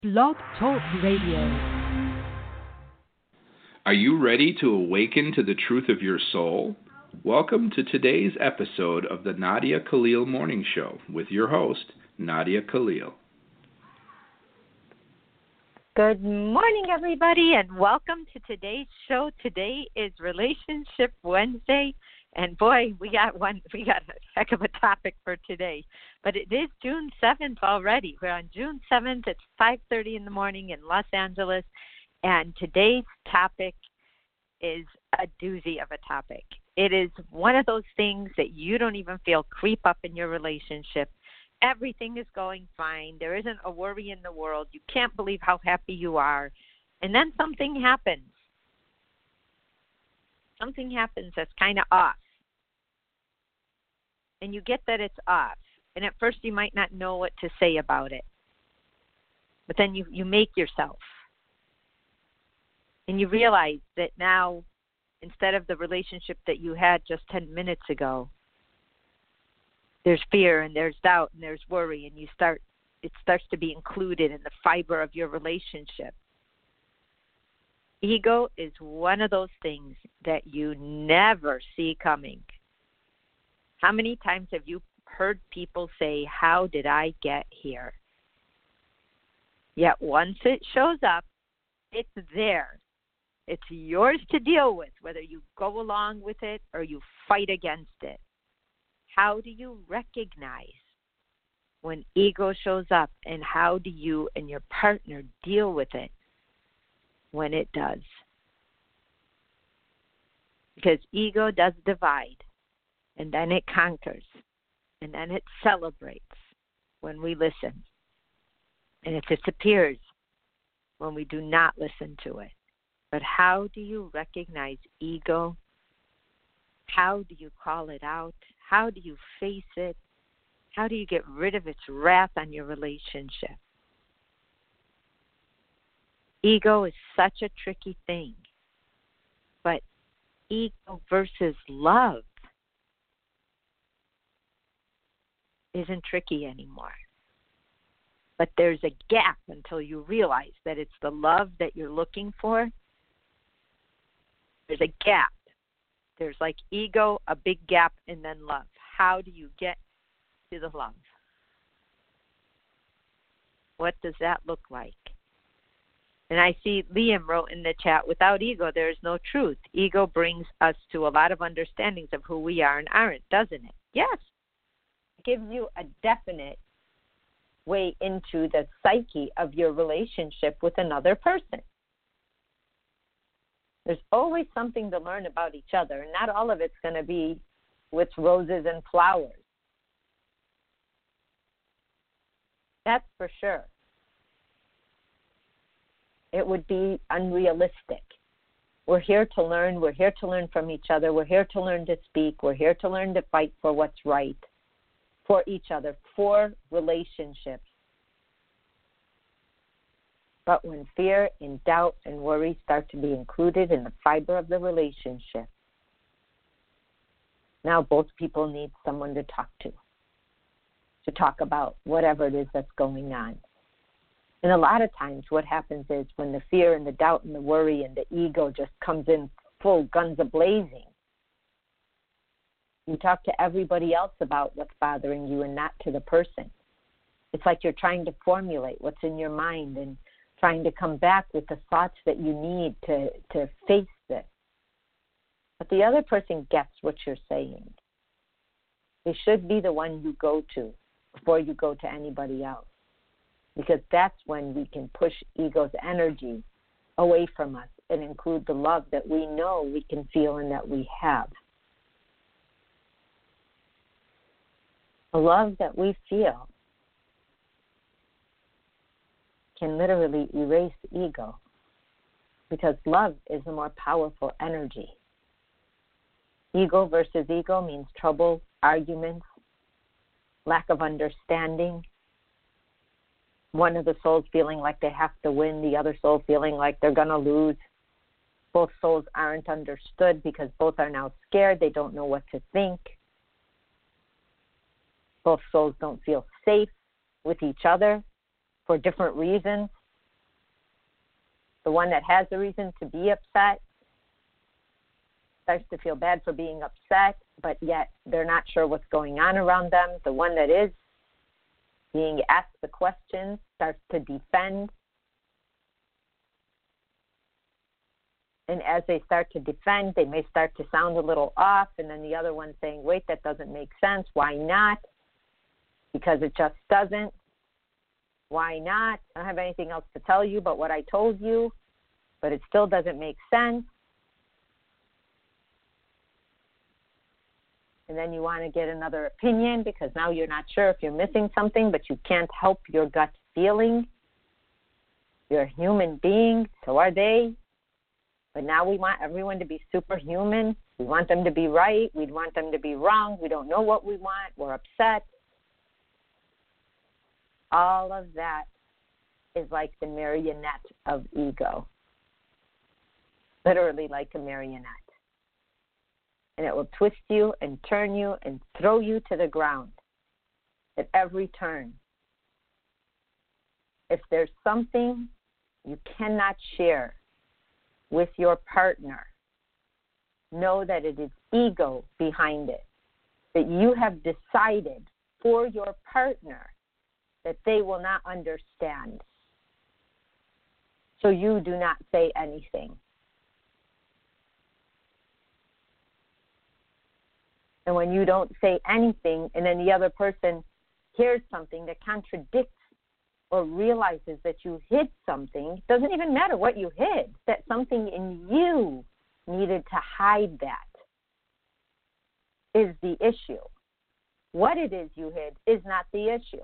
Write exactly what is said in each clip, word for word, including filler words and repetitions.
Blog Talk Radio. Are you ready to awaken to the truth of your soul? Welcome to today's episode of the Nadia Khalil Morning Show with your host, Nadia Khalil. Good morning, everybody, and welcome to today's show. Today is Relationship Wednesday, and boy, we got one. We got a heck of a topic for today. But it is June seventh already. We're on June seventh. It's five thirty in the morning in Los Angeles, and today's topic is a doozy of a topic. It is one of those things that you don't even feel creep up in your relationship. Everything is going fine. There isn't a worry in the world. You can't believe how happy you are. And then something happens. Something happens that's kind of off. And you get that it's off. And at first you might not know what to say about it. But then you, you make yourself. And you realize that now, instead of the relationship that you had just ten minutes ago, there's fear and there's doubt and there's worry, and you start it starts to be included in the fiber of your relationship. Ego is one of those things that you never see coming. How many times have you heard people say, "How did I get here?" Yet once it shows up, it's there. It's yours to deal with, whether you go along with it or you fight against it. How do you recognize when ego shows up, and how do you and your partner deal with it when it does? Because ego does divide, and then it conquers, and then it celebrates when we listen, and it disappears when we do not listen to it. But how do you recognize ego? How do you call it out? How do you face it? How do you get rid of its wrath on your relationship? Ego is such a tricky thing. But ego versus love isn't tricky anymore. But there's a gap until you realize that it's the love that you're looking for. There's a gap. There's like ego, a big gap, and then love. How do you get to the love? What does that look like? And I see Liam wrote in the chat, without ego, there is no truth. Ego brings us to a lot of understandings of who we are and aren't, doesn't it? Yes. It gives you a definite way into the psyche of your relationship with another person. There's always something to learn about each other, and not all of it's going to be with roses and flowers. That's for sure. It would be unrealistic. We're here to learn. We're here to learn from each other. We're here to learn to speak. We're here to learn to fight for what's right for each other, for relationships. But when fear and doubt and worry start to be included in the fiber of the relationship, now both people need someone to talk to, to talk about whatever it is that's going on. And a lot of times what happens is when the fear and the doubt and the worry and the ego just comes in full guns a-blazing, you talk to everybody else about what's bothering you and not to the person. It's like you're trying to formulate what's in your mind and trying to come back with the thoughts that you need to, to face this. But the other person gets what you're saying. They should be the one you go to before you go to anybody else, because that's when we can push ego's energy away from us and include the love that we know we can feel and that we have. A love that we feel can literally erase ego, because love is a more powerful energy. Ego versus ego means trouble, arguments, lack of understanding, one of the souls feeling like they have to win, the other soul feeling like they're going to lose. Both souls aren't understood because both are now scared. They don't know what to think. Both souls don't feel safe with each other for different reasons. The one that has a reason to be upset starts to feel bad for being upset, but yet they're not sure what's going on around them. The one that is being asked the questions starts to defend. And as they start to defend, they may start to sound a little off, and then the other one's saying, wait, that doesn't make sense. Why not? Because it just doesn't. Why not? I don't have anything else to tell you but what I told you, but it still doesn't make sense. And then you want to get another opinion because now you're not sure if you're missing something, but you can't help your gut feeling. You're a human being, so are they. But now we want everyone to be superhuman. We want them to be right. We want them to be wrong. We don't know what we want. We're upset. All of that is like the marionette of ego. Literally like a marionette. And it will twist you and turn you and throw you to the ground at every turn. If there's something you cannot share with your partner, know that it is ego behind it, that you have decided for your partner that they will not understand. So you do not say anything. And when you don't say anything and then the other person hears something that contradicts or realizes that you hid something, it doesn't even matter what you hid, that something in you needed to hide that is the issue. What it is you hid is not the issue.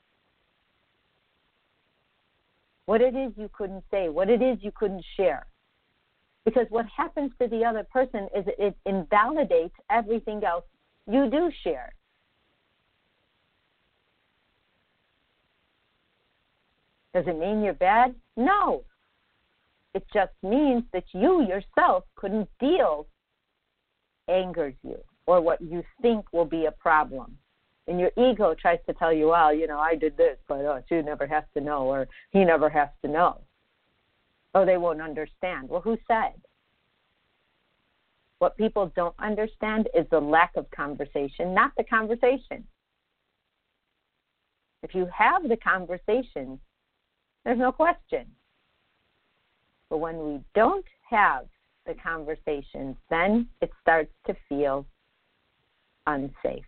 What it is you couldn't say, what it is you couldn't share. Because what happens to the other person is it invalidates everything else you do share. Does it mean you're bad? No. It just means that you yourself couldn't deal angers you or what you think will be a problem. And your ego tries to tell you, well, you know, I did this, but oh, she never has to know, or he never has to know. Oh, they won't understand. Well, who said? What people don't understand is the lack of conversation, not the conversation. If you have the conversation, there's no question. But when we don't have the conversations, then it starts to feel unsafe.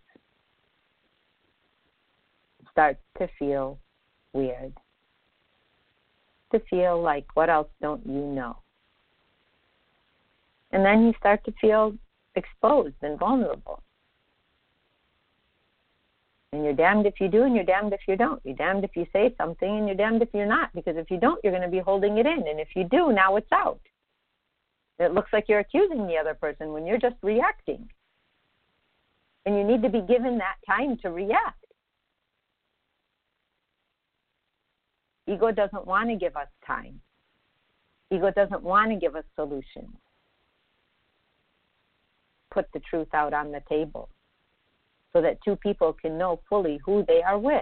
It starts to feel weird. To feel like, what else don't you know? And then you start to feel exposed and vulnerable. And you're damned if you do and you're damned if you don't. You're damned if you say something and you're damned if you're not. Because if you don't, you're going to be holding it in. And if you do, now it's out. It looks like you're accusing the other person when you're just reacting. And you need to be given that time to react. Ego doesn't want to give us time. Ego doesn't want to give us solutions. Put the truth out on the table so that two people can know fully who they are with.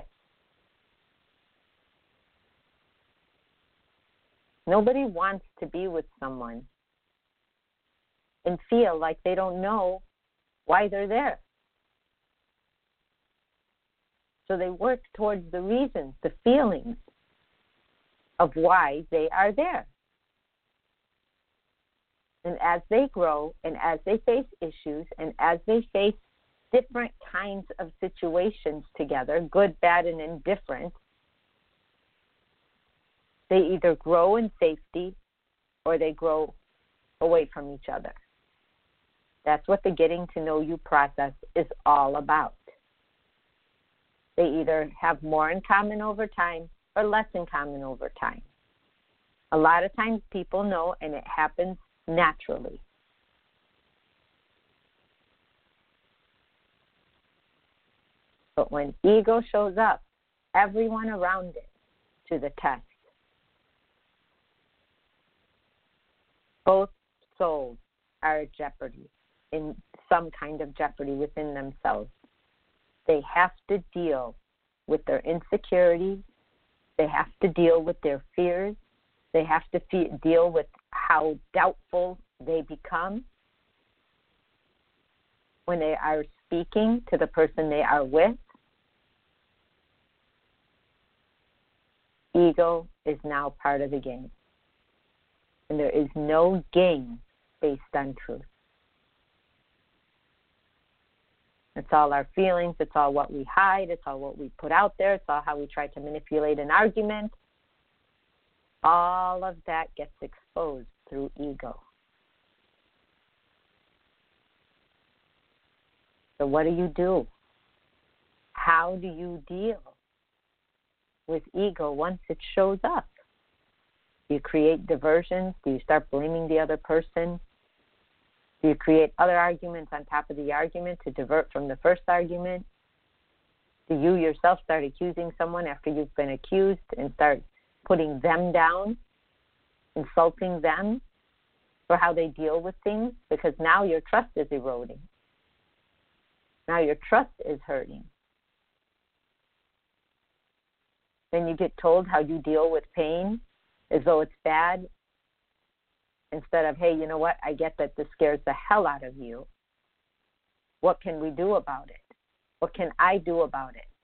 Nobody wants to be with someone and feel like they don't know why they're there. So they work towards the reasons, the feelings of why they are there. And as they grow and as they face issues and as they face different kinds of situations together, good, bad, and indifferent, they either grow in safety or they grow away from each other. That's what the getting to know you process is all about. They either have more in common over time or less in common over time. A lot of times people know, and it happens naturally. But when ego shows up, everyone around it to the test. Both souls are at jeopardy, in some kind of jeopardy within themselves. They have to deal with their insecurities. They have to deal with their fears. They have to fe- deal with how doubtful they become when they are speaking to the person they are with. Ego is now part of the game. And there is no game based on truth. It's all our feelings. It's all what we hide. It's all what we put out there. It's all how we try to manipulate an argument. All of that gets exposed through ego. So what do you do? How do you deal with ego once it shows up? Do you create diversions? Do you start blaming the other person? Do you create other arguments on top of the argument to divert from the first argument? Do you yourself start accusing someone after you've been accused and start putting them down, insulting them for how they deal with things? Because now your trust is eroding. Now your trust is hurting. Then you get told how you deal with pain as though it's bad, instead of, hey, you know what, I get that this scares the hell out of you. What can we do about it? What can I do about it?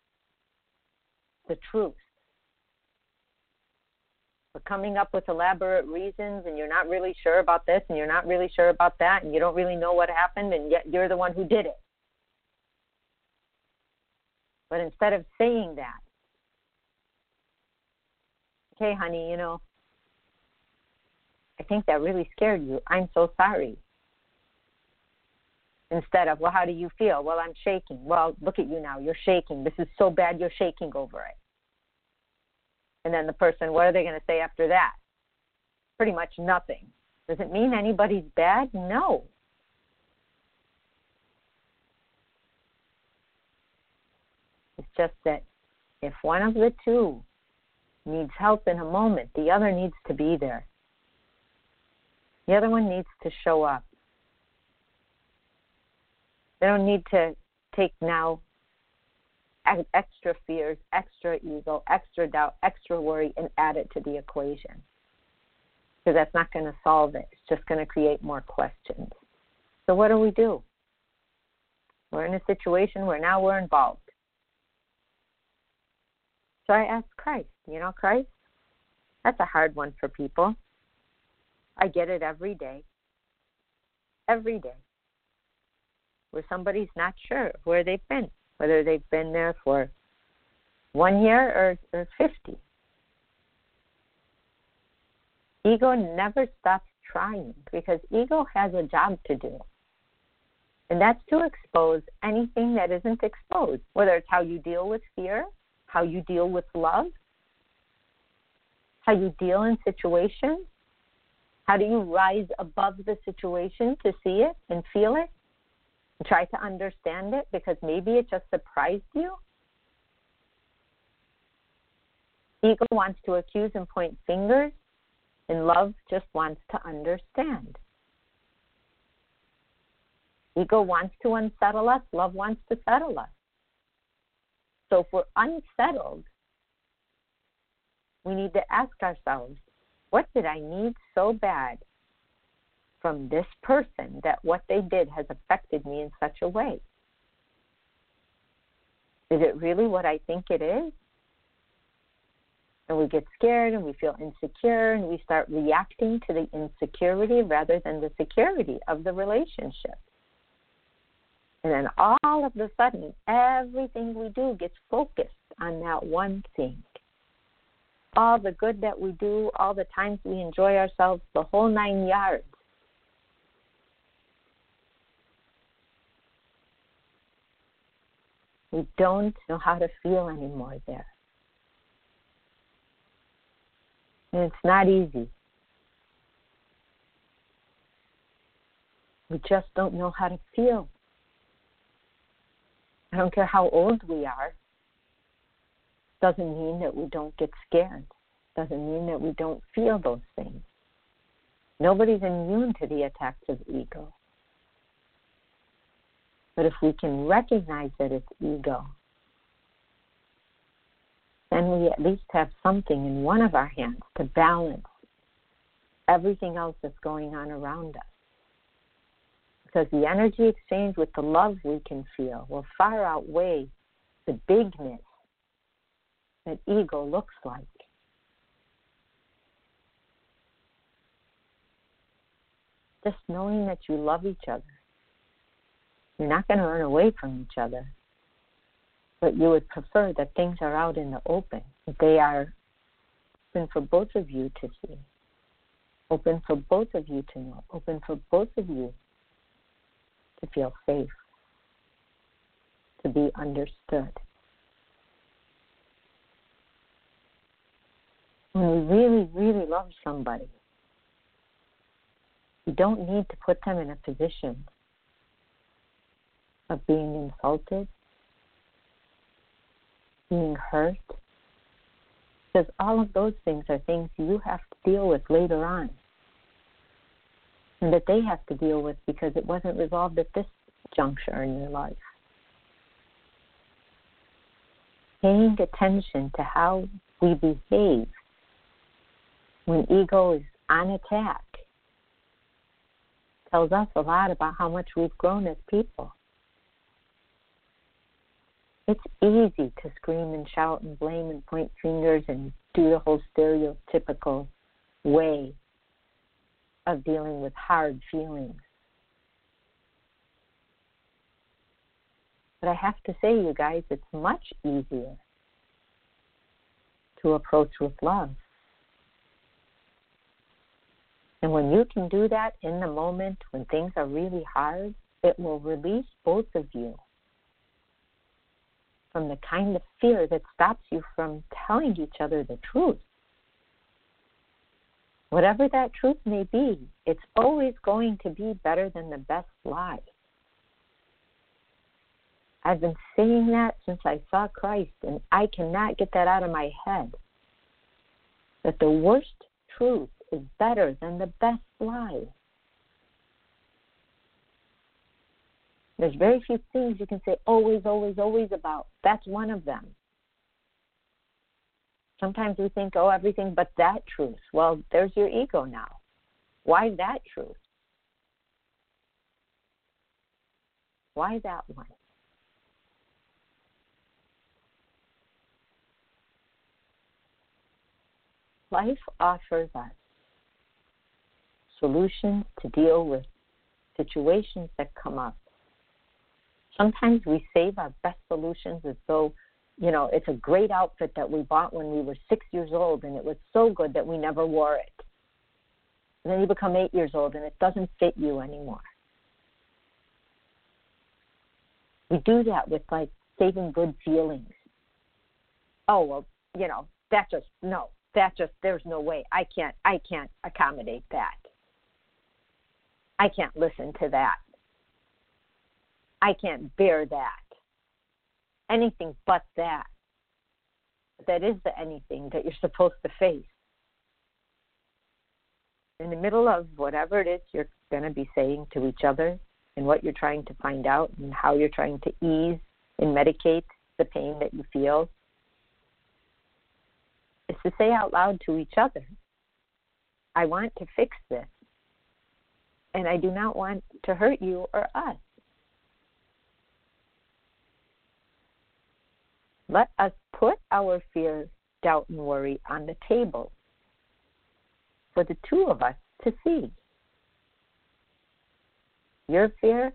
The truth. We're coming up with elaborate reasons, and you're not really sure about this, and you're not really sure about that, and you don't really know what happened, and yet you're the one who did it. But instead of saying that, okay, honey, you know, I think that really scared you. I'm so sorry. Instead of, well, how do you feel? Well, I'm shaking. Well, look at you now. You're shaking. This is so bad you're shaking over it. And then the person, what are they going to say after that? Pretty much nothing. Does it mean anybody's bad? No. It's just that if one of the two needs help in a moment, the other needs to be there. The other one needs to show up. They don't need to take now extra fears, extra ego, extra doubt, extra worry, and add it to the equation. Because that's not going to solve it. It's just going to create more questions. So what do we do? We're in a situation where now we're involved. So I asked Christ, you know, Christ, that's a hard one for people. I get it every day. Every day. Where somebody's not sure where they've been, whether they've been there for one year or, or fifty. Ego never stops trying because ego has a job to do. And that's to expose anything that isn't exposed, whether it's how you deal with fear, how you deal with love, how you deal in situations. How do you rise above the situation to see it and feel it and try to understand it because maybe it just surprised you? Ego wants to accuse and point fingers, and love just wants to understand. Ego wants to unsettle us. Love wants to settle us. So if we're unsettled, we need to ask ourselves, what did I need so bad from this person that what they did has affected me in such a way? Is it really what I think it is? And we get scared and we feel insecure and we start reacting to the insecurity rather than the security of the relationship. And then all of a sudden, everything we do gets focused on that one thing. All the good that we do, all the times we enjoy ourselves, the whole nine yards. We don't know how to feel anymore there. And it's not easy. We just don't know how to feel. I don't care how old we are. Doesn't mean that we don't get scared. Doesn't mean that we don't feel those things. Nobody's immune to the attacks of ego. But if we can recognize that it's ego, then we at least have something in one of our hands to balance everything else that's going on around us. Because the energy exchange with the love we can feel will far outweigh the bigness that ego looks like. Just knowing that you love each other. You're not going to run away from each other, but you would prefer that things are out in the open, that they are open for both of you to see, open for both of you to know, open for both of you to feel safe, to be understood. When we really, really love somebody, you don't need to put them in a position of being insulted, being hurt, because all of those things are things you have to deal with later on, and that they have to deal with because it wasn't resolved at this juncture in your life. Paying attention to how we behave when ego is on attack tells us a lot about how much we've grown as people. It's easy to scream and shout and blame and point fingers and do the whole stereotypical way of dealing with hard feelings. But I have to say, you guys, it's much easier to approach with love. And when you can do that in the moment, when things are really hard, it will release both of you from the kind of fear that stops you from telling each other the truth. Whatever that truth may be, it's always going to be better than the best lie. I've been saying that since I saw Christ, and I cannot get that out of my head. That the worst truth is better than the best lie. There's very few things you can say always, always, always about. That's one of them. Sometimes we think, oh, everything but that truth. Well, there's your ego now. Why that truth? Why that one? Life offers us solutions to deal with situations that come up. Sometimes we save our best solutions as though, you know, it's a great outfit that we bought when we were six years old and it was so good that we never wore it. And then you become eight years old and it doesn't fit you anymore. We do that with, like, saving good feelings. Oh, well, you know, that just, no, that just, there's no way. I can't, I can't accommodate that. I can't listen to that. I can't bear that. Anything but that. That is the anything that you're supposed to face. In the middle of whatever it is you're going to be saying to each other and what you're trying to find out and how you're trying to ease and medicate the pain that you feel, is to say out loud to each other, I want to fix this, and I do not want to hurt you or us. Let us put our fear, doubt, and worry on the table for the two of us to see. Your fear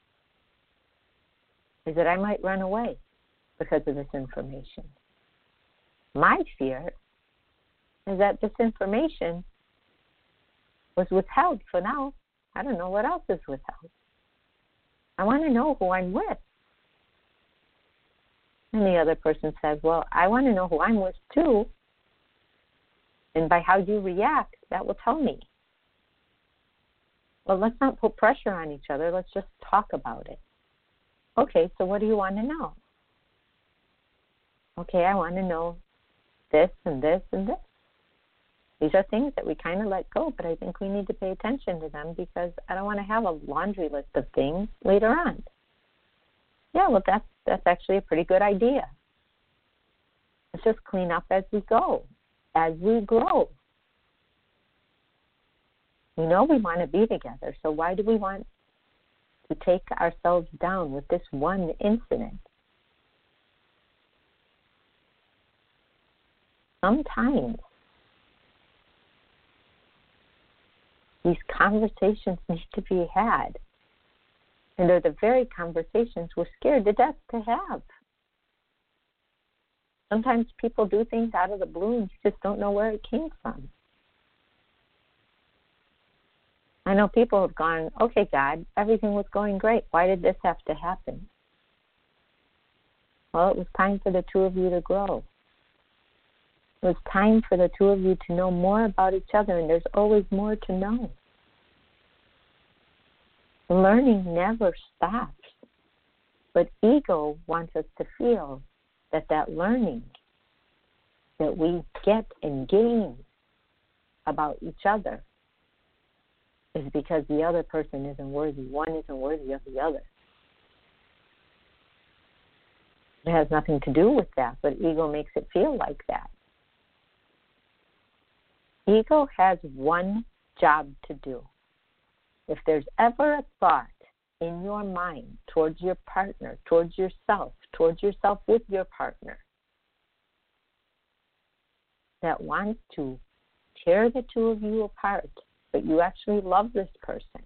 is that I might run away because of this information. My fear is that this information was withheld for now. I don't know what else is withheld. I want to know who I'm with. And the other person says, well, I want to know who I'm with too. And by how you react, that will tell me. Well, let's not put pressure on each other. Let's just talk about it. Okay, so what do you want to know? Okay, I want to know this and this and this. These are things that we kind of let go, but I think we need to pay attention to them because I don't want to have a laundry list of things later on. Yeah, well, that's, that's actually a pretty good idea. Let's just clean up as we go, as we grow. We know we want to be together, so why do we want to take ourselves down with this one incident? Sometimes these conversations need to be had, and they're the very conversations we're scared to death to have. Sometimes people do things out of the blue and you just don't know where it came from. I know people have gone, okay, God, everything was going great. Why did this have to happen? Well, it was time for the two of you to grow. It was time for the two of you to know more about each other, and there's always more to know. Learning never stops, but ego wants us to feel that that learning that we get and gain about each other is because the other person isn't worthy. One isn't worthy of the other. It has nothing to do with that, but ego makes it feel like that. Ego has one job to do. If there's ever a thought in your mind towards your partner, towards yourself, towards yourself with your partner, that wants to tear the two of you apart, but you actually love this person,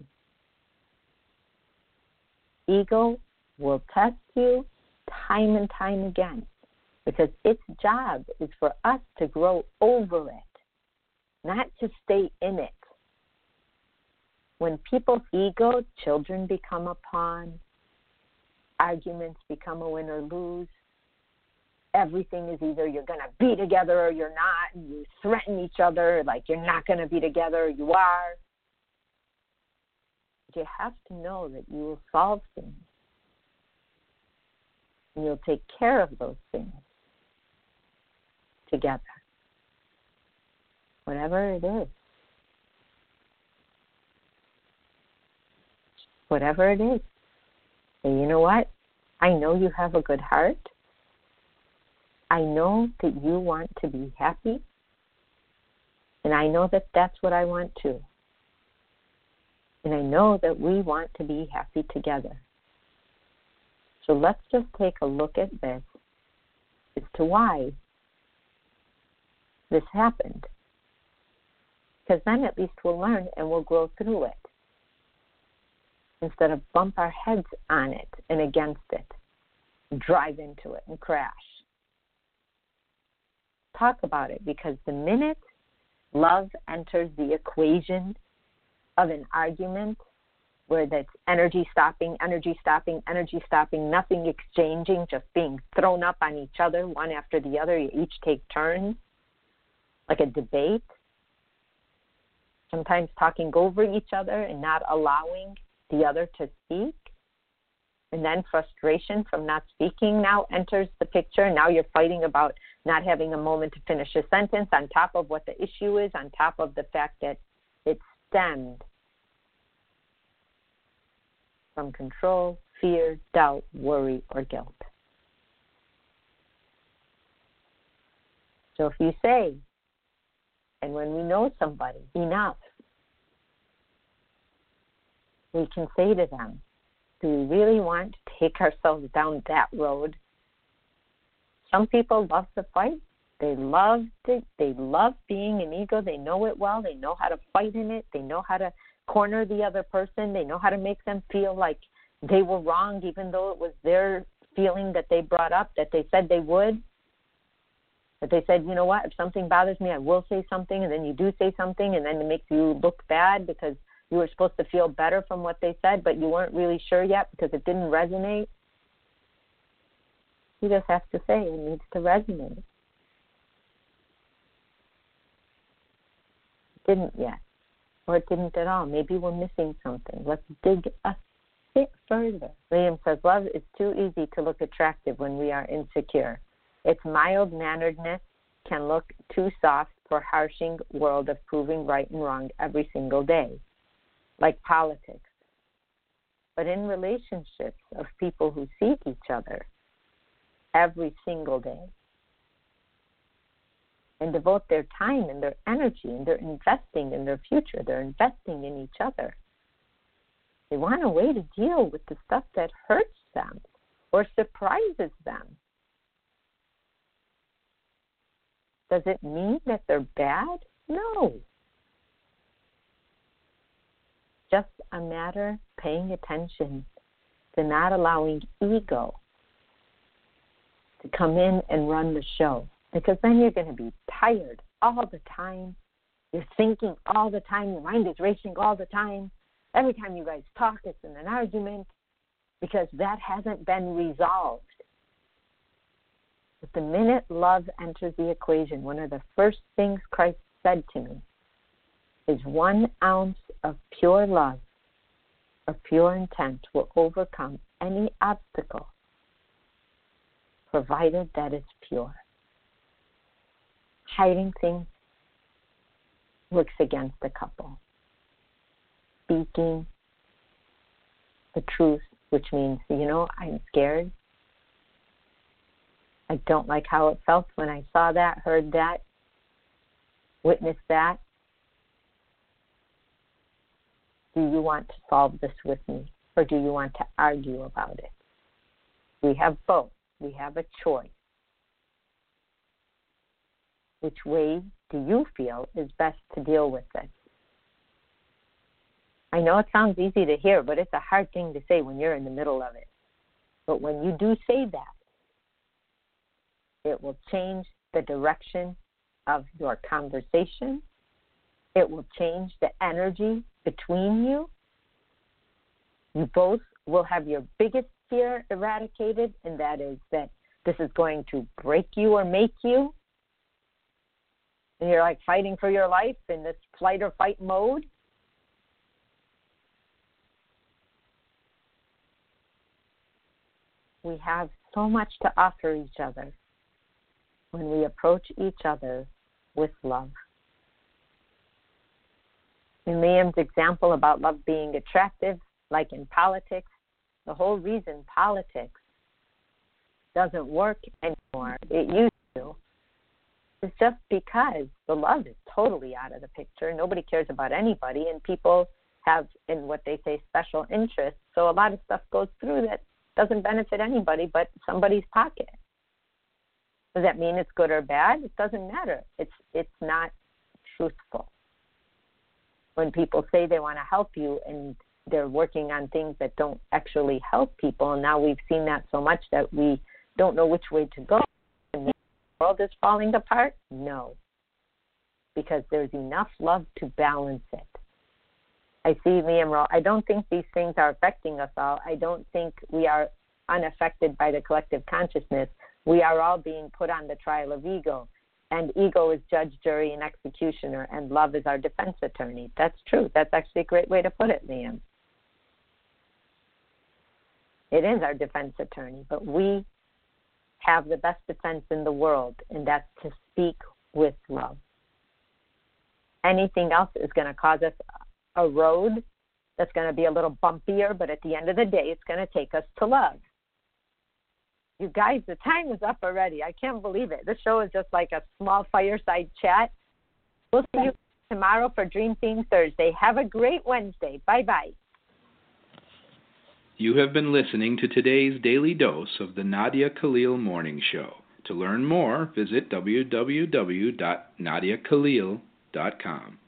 ego will test you time and time again, because its job is for us to grow over it, not to stay in it. When people's ego, children become a pawn, arguments become a win or lose, everything is either you're going to be together or you're not, and you threaten each other like you're not going to be together or you are. You have to know that you will solve things, and you'll take care of those things together, whatever it is. Whatever it is. And you know what? I know you have a good heart. I know that you want to be happy. And I know that that's what I want too. And I know that we want to be happy together. So let's just take a look at this as to why this happened. Because then at least we'll learn and we'll grow through it, instead of bump our heads on it and against it, drive into it and crash. Talk about it, because the minute love enters the equation of an argument where that's energy stopping, energy stopping, energy stopping, nothing exchanging, just being thrown up on each other, one after the other, you each take turns, like a debate, sometimes talking over each other and not allowing the other to speak, and then frustration from not speaking now enters the picture. Now you're fighting about not having a moment to finish a sentence, on top of what the issue is, on top of the fact that it stemmed from control, fear, doubt, worry, or guilt. So if you say, and when we know somebody enough, we can say to them, do we really want to take ourselves down that road? Some people love to fight. They love it. They love being an ego. They know it well. They know how to fight in it. They know how to corner the other person. They know how to make them feel like they were wrong, even though it was their feeling that they brought up, that they said they would. That they said, you know what, if something bothers me, I will say something, and then you do say something, and then it makes you look bad because you were supposed to feel better from what they said, but you weren't really sure yet because it didn't resonate. You just have to say it needs to resonate. It didn't yet, or it didn't at all. Maybe we're missing something. Let's dig a bit further. William says, love is too easy to look attractive when we are insecure. Its mild-manneredness can look too soft for harshing world of proving right and wrong every single day, like politics. But in relationships of people who seek each other every single day, and devote their time and their energy, and they're investing in their future. They're investing in each other. They want a way to deal with the stuff that hurts them or surprises them. Does it mean that they're bad? No. Just a matter of paying attention to not allowing ego to come in and run the show. Because then you're going to be tired all the time. You're thinking all the time. Your mind is racing all the time. Every time you guys talk, it's in an argument because that hasn't been resolved. But the minute love enters the equation, one of the first things Christ said to me is one ounce of pure love, of pure intent will overcome any obstacle, provided that it's pure. Hiding things works against the couple. Speaking the truth, which means, you know, I'm scared. I don't like how it felt when I saw that, heard that, witnessed that. Do you want to solve this with me, or do you want to argue about it? We have both. We have a choice. Which way do you feel is best to deal with this? I know it sounds easy to hear, but it's a hard thing to say when you're in the middle of it. But when you do say that, it will change the direction of your conversation. It will change the energy between you. You both will have your biggest fear eradicated, and that is that this is going to break you or make you. And you're like fighting for your life in this flight or fight mode. We have so much to offer each other when we approach each other with love. In Liam's example about love being attractive, like in politics, the whole reason politics doesn't work anymore, it used to, is just because the love is totally out of the picture. Nobody cares about anybody, and people have, in what they say, special interests. So a lot of stuff goes through that doesn't benefit anybody but somebody's pocket. Does that mean it's good or bad? It doesn't matter. It's it's not truthful. When people say they want to help you and they're working on things that don't actually help people, and now we've seen that so much that we don't know which way to go, and the world is falling apart? No. Because there's enough love to balance it. I see Liam, I don't think these things are affecting us all. I don't think we are unaffected by the collective consciousness. We are all being put on the trial of ego. And ego is judge, jury, and executioner, and love is our defense attorney. That's true. That's actually a great way to put it, Liam. It is our defense attorney, but we have the best defense in the world, and that's to speak with love. Anything else is going to cause us a road that's going to be a little bumpier, but at the end of the day, it's going to take us to love. You guys, the time is up already. I can't believe it. This show is just like a small fireside chat. We'll see you tomorrow for Dream Theme Thursday. Have a great Wednesday. Bye-bye. You have been listening to today's daily dose of the Nadia Khalil Morning Show. To learn more, visit w w w dot nadia khalil dot com.